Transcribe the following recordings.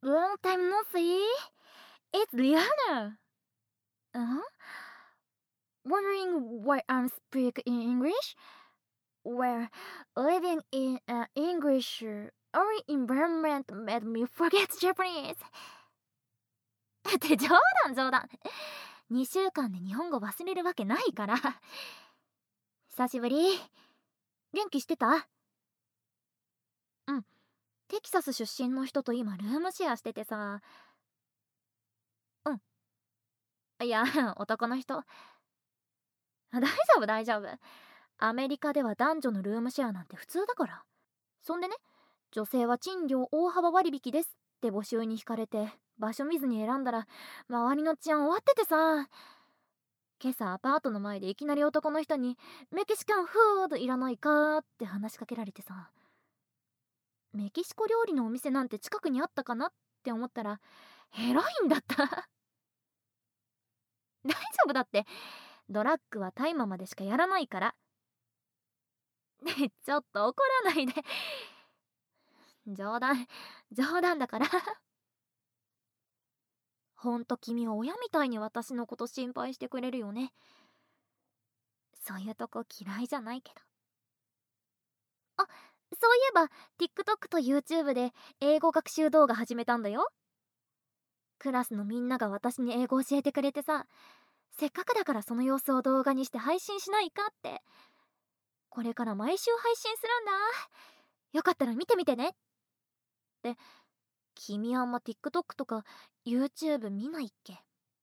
Long time no see. It's Liana. Uh-huh. Wondering why I'm speaking English? Well, living in an English only environment made me forget Japanese. って冗談。2週間で日本語忘れるわけないから。久しぶり。元気してた？うん。テキサス出身の人と今ルームシェアしててさ。うん。いや、男の人。大丈夫。アメリカでは男女のルームシェアなんて普通だから。そんでね、女性は賃料大幅割引ですって募集に惹かれて、場所見ずに選んだら、周りの治安終わっててさ。今朝アパートの前でいきなり男の人にメキシカンフードいらないかって話しかけられてさ。メキシコ料理のお店なんて近くにあったかなって思ったら、ヘロインだった。大丈夫だって。ドラッグは大麻までしかやらないから。ね、ちょっと怒らないで。冗談だから。ほんと君は親みたいに私のこと心配してくれるよね。そういうとこ嫌いじゃないけど。あ、そういえば TikTok と YouTube で英語学習動画始めたんだよ。クラスのみんなが私に英語教えてくれてさ、せっかくだからその様子を動画にして配信しないかって。これから毎週配信するんだ。よかったら見てみてね。って、君あんま TikTok とか YouTube 見ないっけ？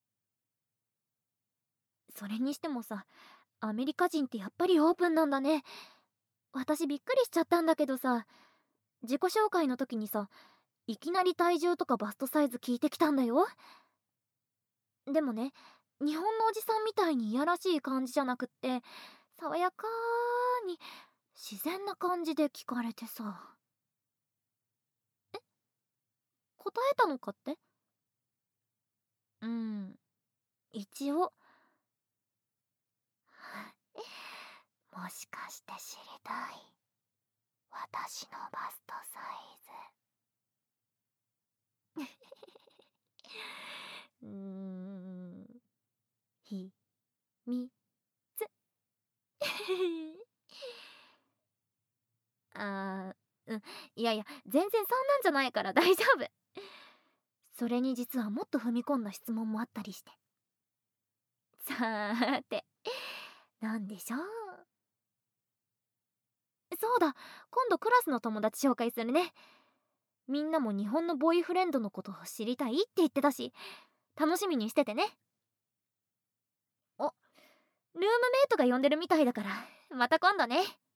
それにしてもさ、アメリカ人ってやっぱりオープンなんだね。私びっくりしちゃったんだけどさ、自己紹介の時にさ、いきなり体重とかバストサイズ聞いてきたんだよ。でもね、日本のおじさんみたいにいやらしい感じじゃなくって、爽やかに自然な感じで聞かれてさ。答えたのかって？うん、一応。もしかして知りたい？私のバストサイズ。秘密。うん、いやいや、全然そんなんじゃないから大丈夫。それに実はもっと踏み込んだ質問もあったりして。さーて、なんでしょう。そうだ、今度クラスの友達紹介するね。みんなも日本のボーイフレンドのことを知りたいって言ってたし、楽しみにしててね。お、ルームメイトが呼んでるみたいだから、また今度ね。